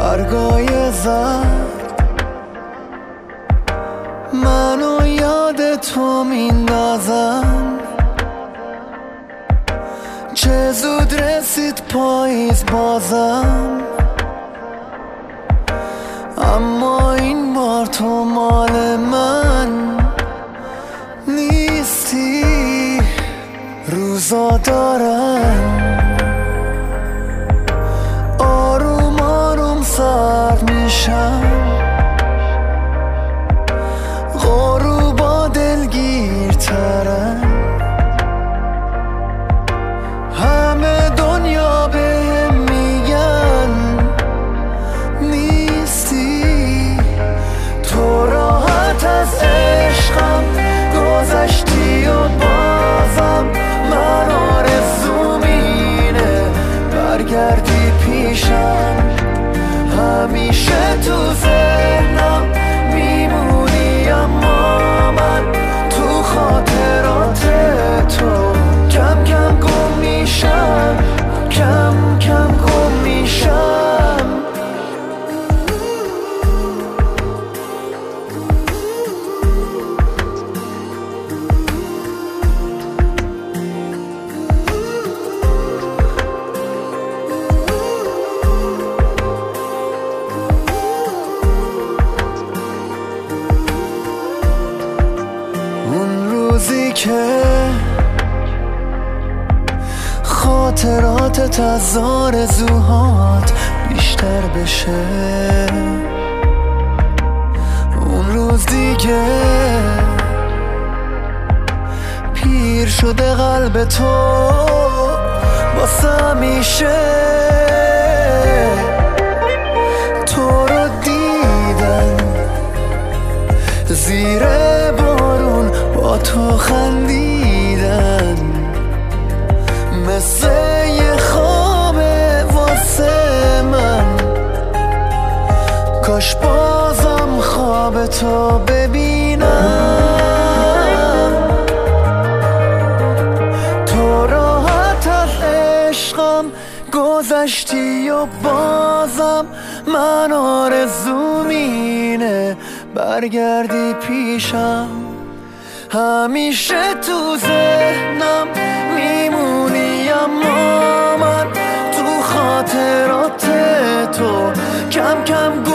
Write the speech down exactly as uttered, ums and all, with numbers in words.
برگای زرد منو یاد تو میندازن. چه زود رسید پاییز بازم، اما این بار تو مال من نیستی. روزا دارم آروم آروم سرد میشم، غروبا دلگیرترن. همه دنیا بهم میگن نیستی. تو راحت از عشقم گذشتی و بازم من آرزوم اینه برگردی پیشم. همیشه تو ذهنم میمونی، اما من تو خاطرات تو کم کم گم میشم، کم کم گم میشم. اون روزی که خاطراتت از آرزوهات بیشتر بشه، اون روز دیگه پیر شده قلب تو واسه همیشه. تو رو دیدن زیر بارون با تو خندیدن، مثل یه خوابه واسه من. کاش بازم خواب تو ببینم. تو راحت از عشقم گذشتی و بازم من آرزوم اینه برگردی پیشم. همیشه تو ذهنم میمونی، اما من تو خاطرات تو کم کم